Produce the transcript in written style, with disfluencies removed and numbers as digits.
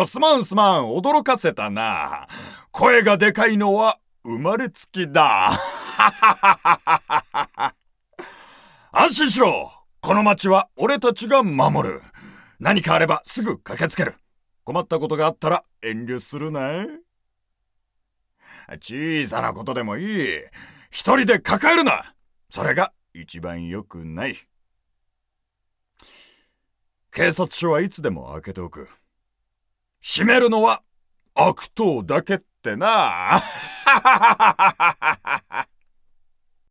すまんすまん、驚かせたな。声がでかいのは生まれつきだ。安心しろ。この町は俺たちが守る。何かあればすぐ駆けつける。困ったことがあったら遠慮するな。小さなことでもいい。一人で抱えるな。それが一番良くない。警察署はいつでも開けておく。閉めるのは悪党だけってな。